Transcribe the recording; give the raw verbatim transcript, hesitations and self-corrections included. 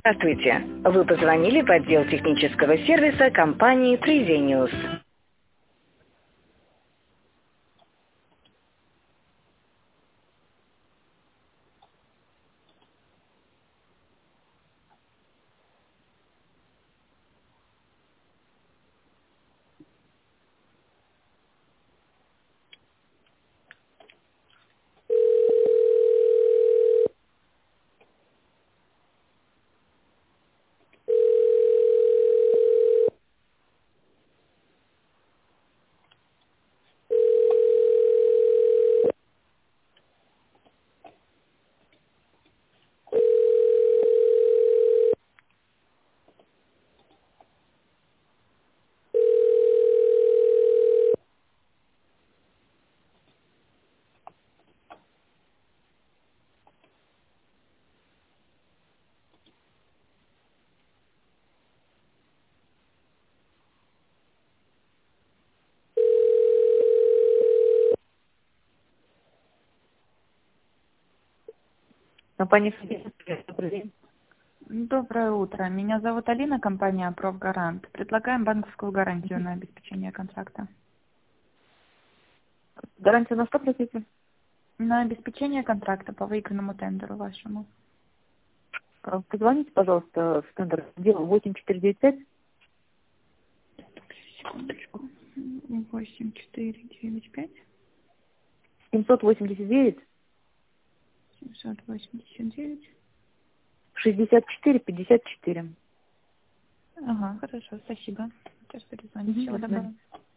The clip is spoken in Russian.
Здравствуйте. Вы позвонили в отдел технического сервиса компании Fresenius. Компания Fresenius. Добрый день. Доброе утро. Меня зовут Алина, компания «Профгарант». Предлагаем банковскую гарантию на обеспечение контракта. Гарантия на что, простите? На обеспечение контракта по выигранному тендеру вашему. А, Позвоните, пожалуйста, в тендер отдел восемь четыре девять пять. Секундочку. восемь четыре девять пять семьсот восемьдесят девять семьсот восемьдесят девять. шестьдесят четыре пятьдесят четыре. Ага, хорошо, спасибо. Сейчас перезвоню. Всего До свидания. доброго.